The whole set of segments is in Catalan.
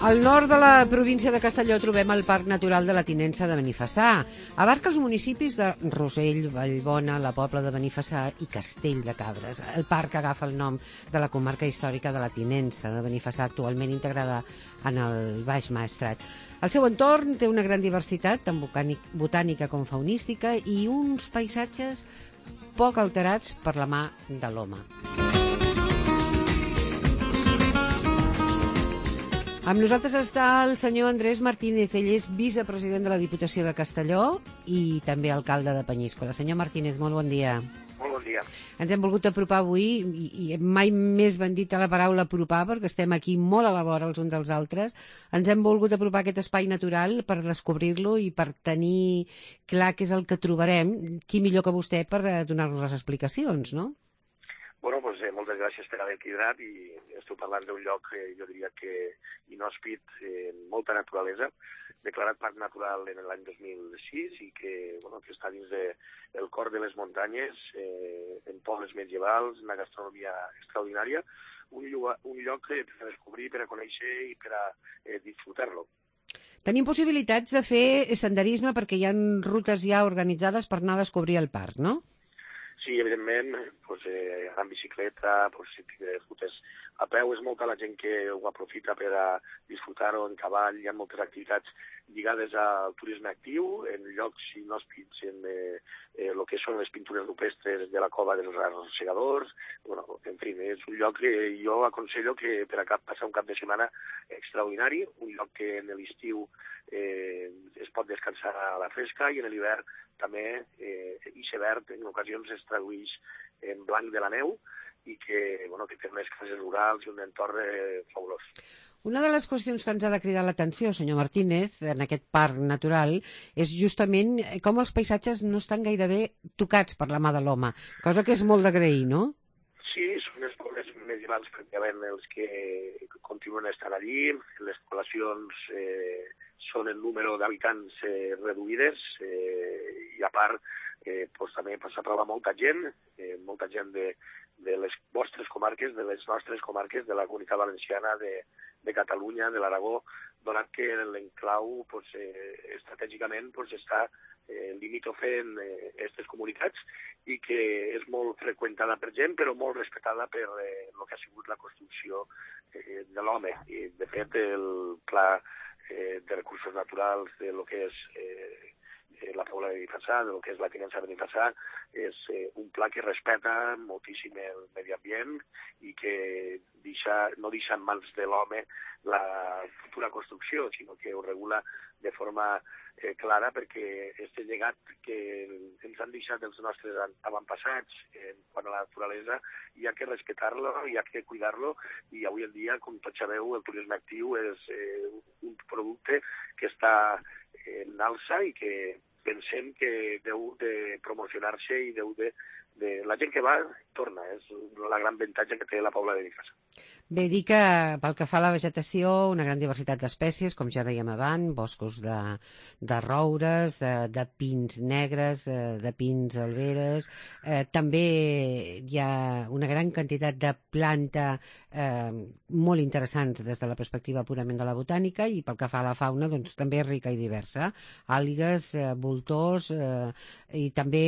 Al nord de la província de Castelló trobem el Parc Natural de la Tinença de Benifassà. Abarca els municipis de Rossell, Vallbona, la Pobla de Benifassà i Castell de Cabres. El parc agafa el nom de la comarca històrica de la Tinença de Benifassà, actualment integrada en el Baix Maestrat. El seu entorn té una gran diversitat, tant botànica com faunística, i uns paisatges poc alterats per la mà de l'home. Amb nosaltres està el senyor Andrés Martínez. Ell és vicepresident de la Diputació de Castelló i també alcalde de Penyíscola. Senyor Martínez, molt bon dia. Molt bon dia. Ens hem volgut apropar avui, i mai més ben dit la paraula apropar, perquè estem aquí molt a la vora els uns dels altres. Ens hem volgut apropar a aquest espai natural per descobrir-lo i per tenir clar què és el que trobarem. Qui millor que vostè per donar-nos les explicacions, no? Bueno, doncs moltes gràcies per haver cridat i esteu parlant d'un lloc, jo diria que inhòspit, molta naturalesa, declarat parc natural en l'any 2006 i que està dins del cor de les muntanyes, en pobles medievals, una gastronomia extraordinària, un lloc per a descobrir, per a conèixer i per a disfrutar-lo. Tenim possibilitats de fer senderisme perquè hi ha rutes ja organitzades per anar a descobrir el parc, no? Sí, evidentment, anar en bicicleta, rutes a peu, és molta la gent que ho aprofita per a disfrutar-ho en cavall. Hi ha moltes activitats lligades al turisme actiu, en llocs inhòspits, en el que són les pintures rupestres de la cova dels arrossegadors. En fi, és un lloc que jo aconsello que per a passar un cap de setmana extraordinari, un lloc que en l'estiu es pot descansar a la fresca i en l'hivern també verd en ocasions es tradueix en blanc de la neu i que té unes cases rurals i un entorn fabulós. Una de les qüestions que ens ha de cridar l'atenció, senyor Martínez, en aquest parc natural, és justament com els paisatges no estan gairebé tocats per la mà de l'home, cosa que és molt d'agrair, no? Sí, són els pobles medievals pràcticament els que continuen estant allí. Les poblacions són en número d'habitants reduïdes i a part també s'ha trobat molta gent de les vostres comarques, de les nostres comarques, de la Comunitat Valenciana, de Catalunya, de l'Aragó, donat que l'enclau estratègicament està limítrofe en aquestes comunitats i que és molt freqüentada per gent, però molt respectada per el que ha sigut la construcció de l'home. I, de fet, el Pla de Recursos Naturals de lo que és la Pobla de Benifassà, del que és la Tinença de Benifassà, és un pla que respecta moltíssim el medi ambient i que no deixa en mans de l'home la futura construcció, sinó que ho regula de forma clara perquè aquest llegat que ens han deixat els nostres avantpassats quant a la naturalesa hi ha que respectar-lo, hi ha que cuidar-lo i avui en dia, com tots sabeu, el turisme actiu és un producte que està en alça i que pensem que deu de promocionar-se i deu de la gent que va torna, és la gran avantatge que té la Pobla de Benifassà. Bé, dir que pel que fa a la vegetació, una gran diversitat d'espècies, com ja dèiem abans, boscos de roures, de pins negres, de pins alberes, també hi ha una gran quantitat de planta molt interessants des de la perspectiva purament de la botànica i pel que fa a la fauna, doncs també és rica i diversa. Àligues, voltors i també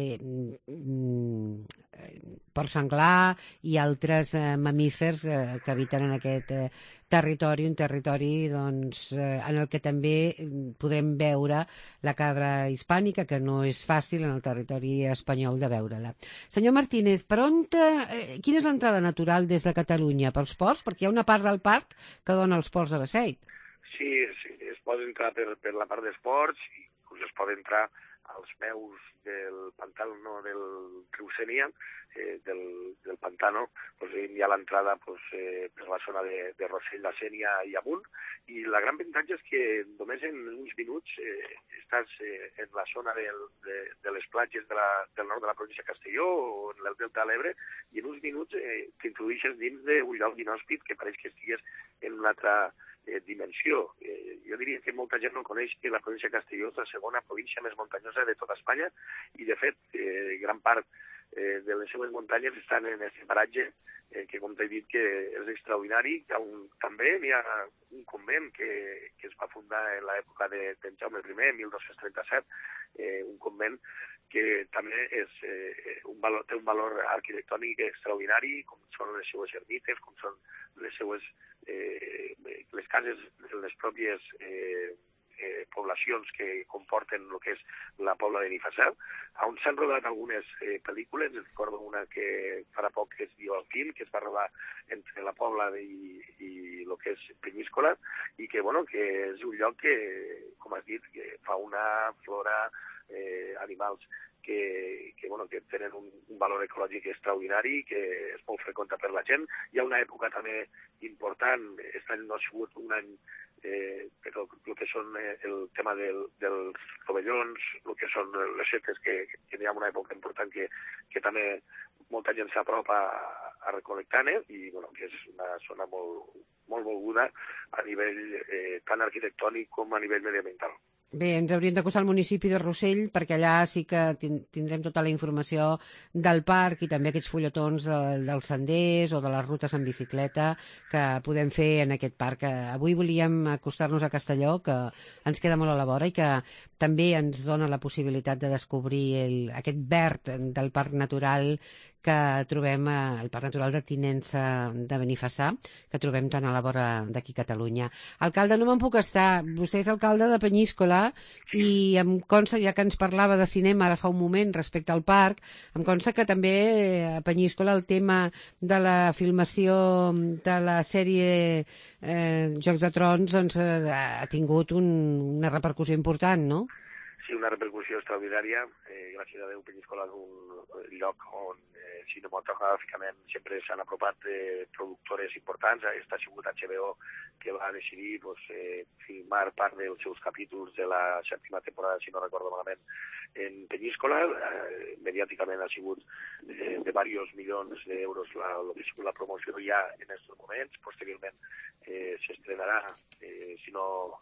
porc senglar i altres mamífers que habiten en aquest territori, un territori doncs, en el que també podrem veure la cabra hispànica, que no és fàcil en el territori espanyol de veure-la. Senyor Martínez, quina és l'entrada natural des de Catalunya? Pels ports? Perquè hi ha una part del parc que dona als ports de Beseit. Sí, es pot entrar per la part dels ports, inclús es pot entrar als peus del pantano del riu Sénia, del pantano, hi ha l'entrada per la zona de Rossell, la Sénia i amunt, i la gran avantatge és que només en uns minuts estàs en la zona de les platges del nord de la província de Castelló o en el delta de l'Ebre, i en uns minuts t'introdueixes dins d'un lloc inhòspit que pareix que estigues en una altra dimensió. Jo diria que molta gent no coneix que la província de Castelló és la segona província més muntanyosa de tota Espanya i, de fet, gran part de les seues muntanyes estan en aquest paratge, que com t'he dit que és extraordinari. També hi ha un convent que es va fundar en l'època de Jaume I, 1237, un convent que també té un valor arquitectònic extraordinari, com són les seues ermites, com són les cases de les pròpies poblacions que comporten el que és la Pobla de Benifassà, on s'han rodat algunes pel·lícules. Recordo una que farà poc que es diu Alpín, que es va rodar entre la Pobla i el que és Penyíscola, i que és un lloc que, com has dit, que fauna, flora, animals que tenen un valor ecològic extraordinari, que és molt freqüent per la gent. Hi ha una època també important, aquest any no ha sigut un any, però el que són el tema dels rovellons, el que són les setes, que hi ha una època important que també molta gent s'apropa a recol·lectar-ne, i que és una zona molt volguda a nivell tant arquitectònic com a nivell mediambiental. Bé, ens hauríem d'acostar al municipi de Rossell, perquè allà sí que tindrem tota la informació del parc i també aquests fulletons dels senders o de les rutes en bicicleta que podem fer en aquest parc. Avui volíem acostar-nos a Castelló, que ens queda molt a la vora i que també ens dona la possibilitat de descobrir aquest verd del parc natural que trobem al Parc Natural de Tinença de Benifassà, que trobem tant a la vora d'aquí a Catalunya. Alcalde, no me'n puc estar. Vostè és alcalde de Penyíscola i em consta, ja que ens parlava de cinema ara fa un moment respecte al parc, em consta que també a Penyíscola el tema de la filmació de la sèrie Jocs de Trons ha tingut una repercussió important, no? Sí, una repercussió extraordinària. Gràcies a Déu, Penyíscola és un lloc on cinematogràficament sempre s'han apropat productores importants. Aquesta ha sigut HBO, que va decidir filmar part dels seus capítols de la 7ª temporada, si no recordo malament, en Penyíscola. Mediàticament ha sigut de diversos milions d'euros la promoció ja en aquests moments. Posteriorment s'estrenarà, si no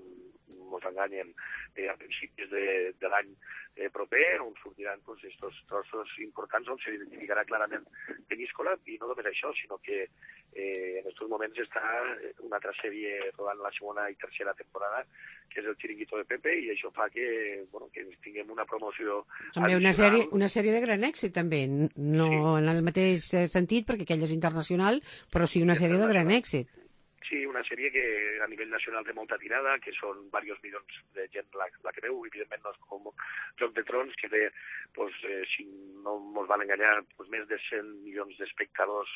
ens enganyen, a principis de l'any proper, on sortiran aquests trossos importants on s'identificarà clarament Penyíscola, i no només això, sinó que en aquests moments està una altra sèrie rodant la segona i tercera temporada, que és el Chiringuito de Pepe, i això fa que tinguem una promoció també una sèrie de gran èxit, també, no sí. En el mateix sentit, perquè aquella és internacional, però sí una sèrie de gran èxit. Sí, una sèrie que a nivell nacional té molta tirada, que són diversos milions de gent la que veu. Evidentment no és com Joc de Trons, que té, si no ens van enganyar, més de 100 milions d'espectadors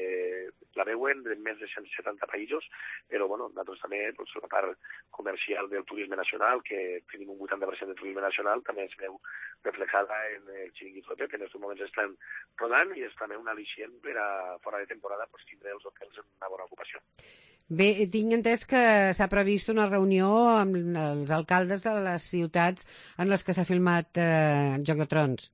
la veuen, de més de 170 països, però nosaltres també, la part comercial del turisme nacional, que tenim un 80% de turisme nacional, també es veu reflejada en el Chiringuito de Pepe. En aquests moments estan rodant i és també un al·licient per a fora de temporada tindre els hotels en una bona ocupació. Bé, tinc entès que s'ha previst una reunió amb els alcaldes de les ciutats en les que s'ha filmat Joc de Trons.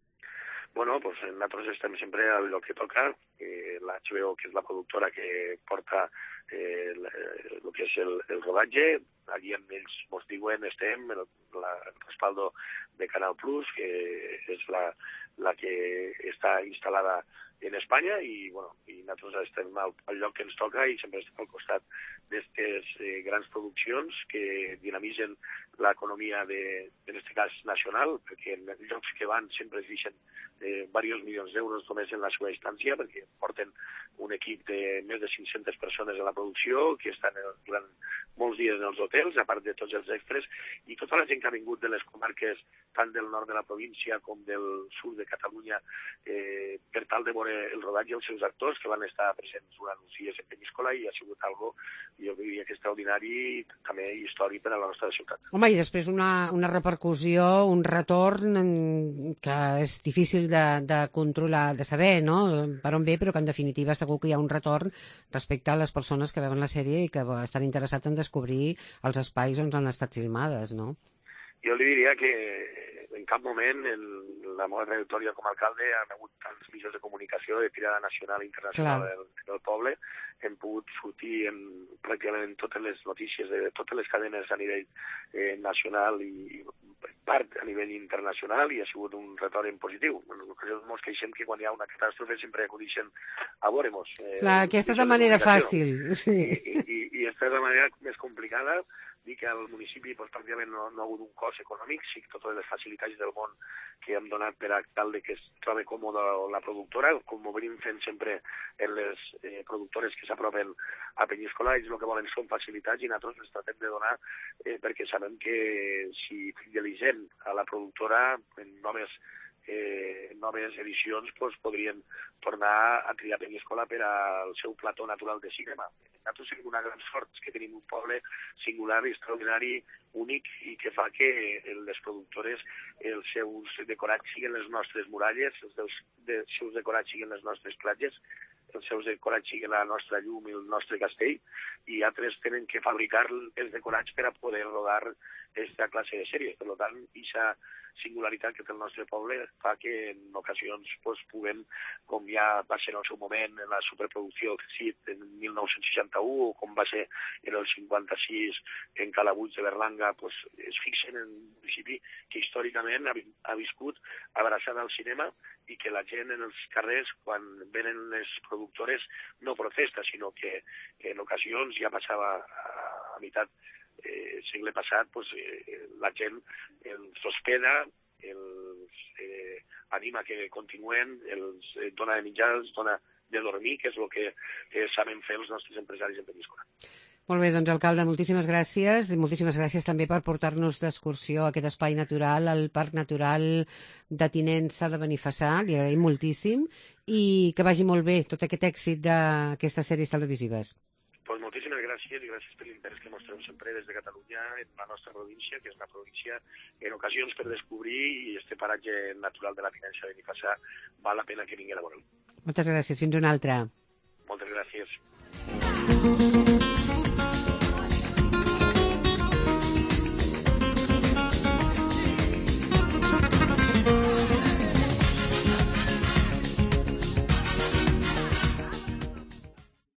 Nosaltres estem sempre al lloc que toca. L'HBO, que és la productora que porta el que és el rodatge, allí amb ells ens diuen estem, el respaldo de Canal Plus, que és la que està instal·lada en Espanya, i nosaltres estem al lloc que ens toca i sempre estem al costat d'aquestes grans produccions que dinamitzen l'economia en aquest cas nacional, perquè en els llocs que van sempre es deixen diversos milions d'euros només en la seva instància, perquè porten un equip de més de 500 persones en la producció, que estan durant molts dies en els hotels, a part de tots els extras, i tota la gent que ha vingut de les comarques tant del nord de la província com del sud de Catalunya per tal de veure el rodatge dels seus actors, que van estar presents durant uns dies en Penyíscola, i ha sigut algo, jo diria que extraordinari i també històric per a la nostra ciutat. Home, i després una repercussió, un retorn que és difícil de controlar, de saber, no?, per on ve, però que en definitiva segur que hi ha un retorn respecte a les persones que veuen la sèrie i que estan interessats en descobrir els espais on han estat filmades, no? Jo li diria que en cap moment en la meva trajectòria com a alcalde han hagut tants mitjans de comunicació de tirada nacional i internacional del poble. Hem pogut sortir en pràcticament en totes les notícies de totes les cadenes a nivell nacional i part a nivell internacional, i ha sigut un retorn positiu. En ocasions ens queixem que quan hi ha una catàstrofe sempre acudixen a veure-mos. Clar, aquesta és la manera fàcil. Sí. I aquesta és la manera més complicada. Dir que al municipi pràcticament no ha hagut un cost econòmic, sí que totes les facilitats del món que hem donat per a tal de que es trobi còmoda la productora, com ho venim fent sempre en les productores que s'apropen a Penyíscola. Ells el que volen són facilitats i nosaltres les tratem de donar perquè sabem que si fidelitzem a la productora en noves edicions podrien tornar a triar Penyíscola per al seu plató natural de cinema. Nosaltres tenim una gran sort, que tenim un poble singular, extraordinari, únic, i que fa que les productores, els seus decorats siguin les nostres muralles, els seus decorats siguin les nostres platges, els seus decorats siguin la nostra llum i el nostre castell, i altres tenen que fabricar els decorats per a poder rodar aquesta classe de sèries. Per tant, aquesta singularitat que té el nostre poble fa que en ocasions puguem, com ja va ser en el seu moment en la superproducció CSIT en 1961 o com va ser en el 56 en Calabuig de Berlanga, es fixen en un municipi que històricament ha viscut abraçada al cinema i que la gent en els carrers, quan venen les productores, no protesta, sinó que en ocasions ja passava a meitat segle passat, la gent els hospeda, els anima que continuen, els dona de menjar, els dona de dormir, que és el que saben fer els nostres empresaris en Penyíscola. Molt bé, doncs, alcalde, moltíssimes gràcies, i moltíssimes gràcies també per portar-nos d'excursió a aquest espai natural, al Parc Natural de Tinença de Benifassà. Li agraïm moltíssim, i que vagi molt bé tot aquest èxit d'aquestes sèries televisives. Moltíssimes gràcies, i gràcies per l'interès que mostreu sempre des de Catalunya en la nostra província, que és una província en ocasions per descobrir, i este paratge natural de la Tinença de Benifassà val la pena que vinguin a veure'l. Moltes gràcies, fins una altra. Moltes gràcies.